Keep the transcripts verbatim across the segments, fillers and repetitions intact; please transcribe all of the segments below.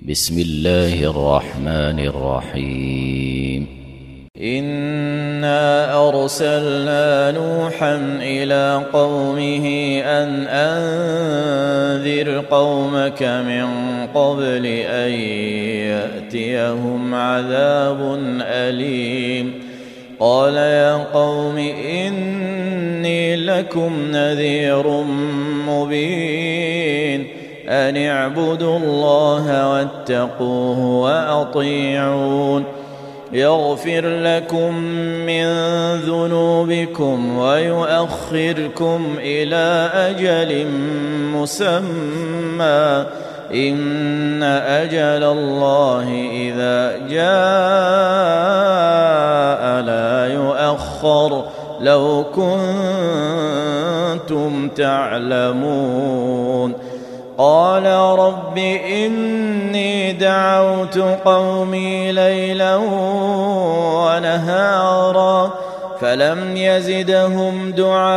بسم الله الرحمن الرحيم إنا أرسلنا نوحا إلى قومه أن أنذر قومك من قبل أن يأتيهم عذاب أليم قال يا قوم إني لكم نذير مبين أن اعبدوا الله واتقوه وأطيعون يغفر لكم من ذنوبكم ويؤخركم إلى أجل مسمى إن أجل الله إذا جاء لا يؤخر لو كنتم تعلمون قال رب إني دعوت قومي ليلا ونهارا فلم يزدهم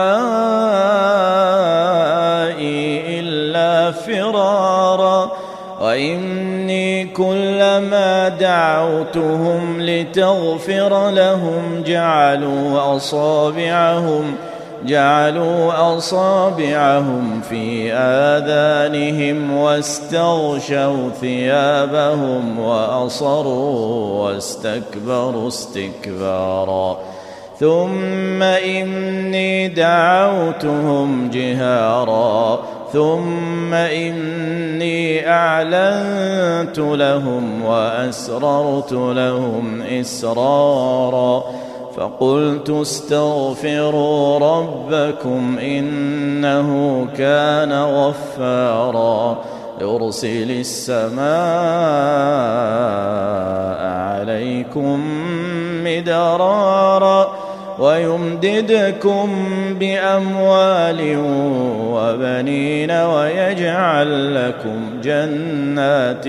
دعائي إلا فرارا وإني كلما دعوتهم لتغفر لهم جعلوا أصابعهم جعلوا أصابعهم في آذانهم واستغشوا ثيابهم وأصروا واستكبروا استكبارا ثم إني دعوتهم جهارا ثم إني أعلنت لهم وأسررت لهم إسرارا فقلت استغفروا ربكم إنه كان غفارا يرسل السماء عليكم مدرارا ويمددكم بأموال وبنين ويجعل لكم جنات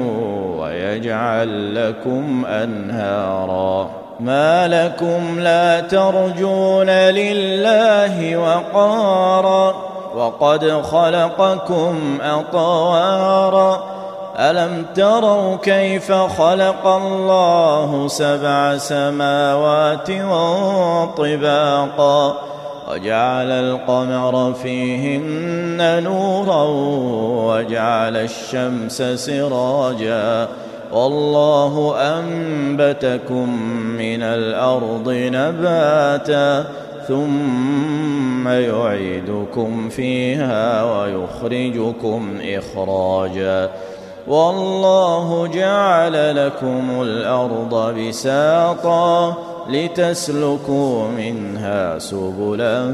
ويجعل لكم أنهارا ما لكم لا ترجون لله وقارا وقد خلقكم أطوارا ألم تروا كيف خلق الله سبع سماوات طباقا وجعل القمر فيهن نورا وجعل الشمس سراجا والله أنبتكم من الأرض نباتا ثم يعيدكم فيها ويخرجكم إخراجا والله جعل لكم الأرض بساطا لتسلكوا منها سبلا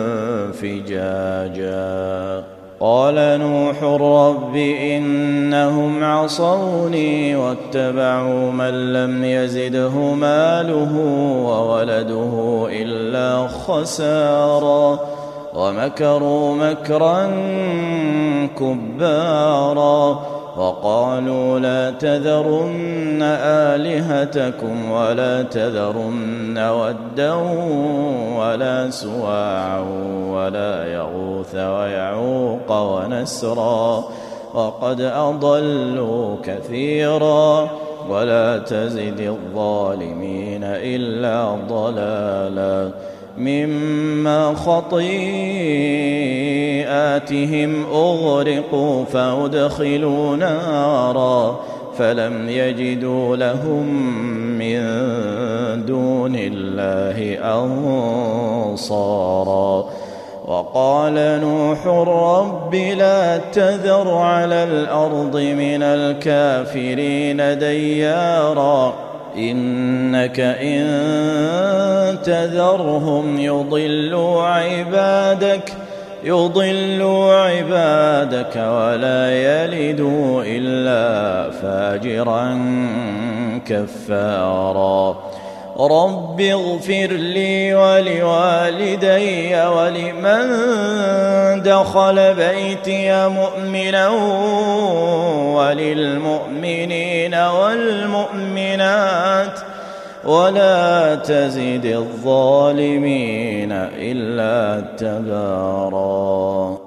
فجاجا قال نوح رب إنهم عصوني واتبعوا من لم يزده ماله وولده إلا خسارا ومكروا مكرا كبارا وقالوا لا تذرن آلهتكم ولا تذرن ودا ولا سواعا ولا يغوث ويعوق ونسرا وقد أضلوا كثيرا ولا تزد الظالمين إلا ضلالا مما خطيئاتهم أغرقوا فأدخلوا نارا فلم يجدوا لهم من دون الله أنصارا وقال نوح رب لا تذر على الأرض من الكافرين ديارا إنك إن تذرهم يضلوا عبادك يضلوا عبادك ولا يلدوا إلا فاجرا كفارا رب اغفر لي ولوالدي ولمن دخل بيتي مؤمنا وللمؤمنين والمؤمنات ولا تزد الظالمين إلا تبارا.